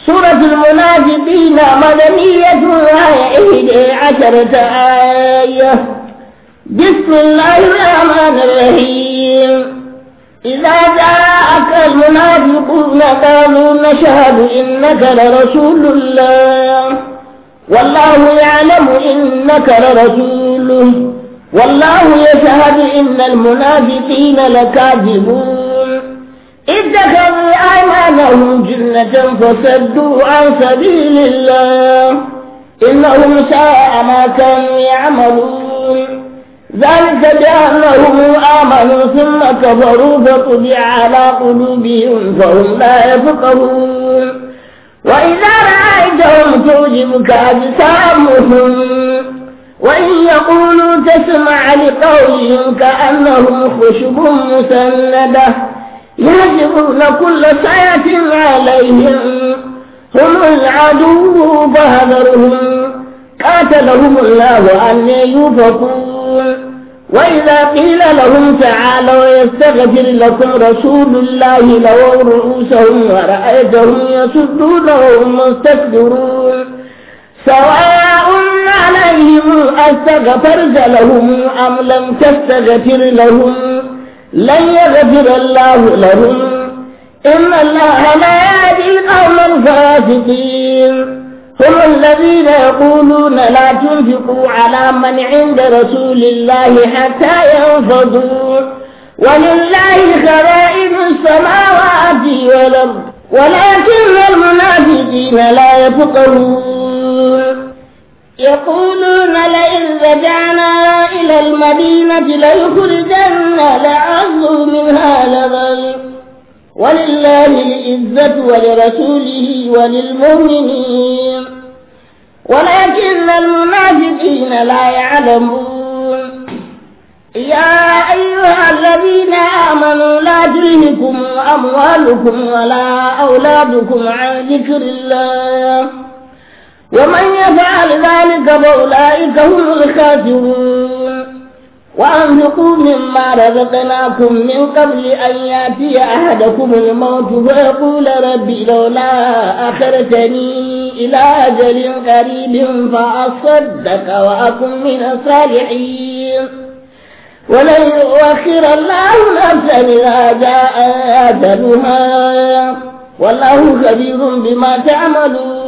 سورة المنافقين مدنية وهي 11 آية. بسم الله الرحمن الرحيم. إذا جاءك المنافقون قالوا نشهد إنك لرسول الله والله يعلم إنك لرسوله والله يشهد إن المنافقين لكاذبون اتخذوا أيمانهم جنة فصدوا عن سبيل الله إنهم ساء ما كانوا يعملون ذلك بأنهم آمنوا ثم كفروا فطبع على قلوبهم فهم لا يفقهون وإذا رأيتهم تعجبك أجسامهم وإن يقولوا تسمع لقولهم كأنهم خشب مسندة يهجرون كل صيحة عليهم هم العدو فاحذرهم قاتلهم الله أن يوفقون وإذا قيل لهم تعالوا يستغفر لكم رسول الله لووا رؤوسهم ورأيتهم يصدون وهم مستكبرون سواء عليهم أستغفرت لهم أم لم تستغفر لهم لن يغفر الله لهم إن الله لا يهدي القوم الفاسقين هم الذين يقولون لا تنفقوا على من عند رسول الله حتى ينفضوا ولله خزائن السماوات والأرض ولكن المنافقين لا يفقهون يقولون لئن رجعنا إلى المدينة ليخرجن الأعز منها الأذل ولله العزة ولرسوله وللمؤمنين ولكن المنافقين لا يعلمون يا أيها الذين آمنوا لا تلهكم أموالكم ولا أولادكم عن ذكر الله ومن يفعل ذلك فأولئك هم الخاسرون وأنفقوا مما رزقناكم من قبل أن يأتي أحدكم الموت فيقول ربي لولا أخرتني إلى أجل قريب فأصدق وأكن من الصالحين ولن يؤخر الله نفسا إذا جاء أجلها والله خبير بما تعملون